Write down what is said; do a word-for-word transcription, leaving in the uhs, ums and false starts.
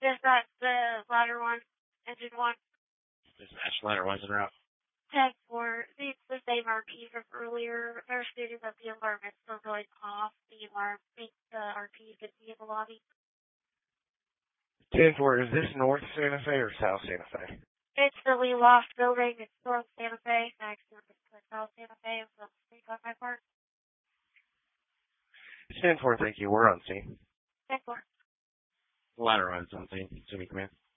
Dispatch the ladder one, engine one. Dispatch ladder one's en route. ten four, it's the same R P from earlier. They're stating that the alarm is still going off. The alarm makes the R P could be in the lobby. ten four, is this North Santa Fe or South Santa Fe? It's the Lee Loft building. It's North Santa Fe. Next to South Santa Fe. So speak on my part. ten four, thank you. We're on scene. ten four. Ladder runs on scene. Semi command.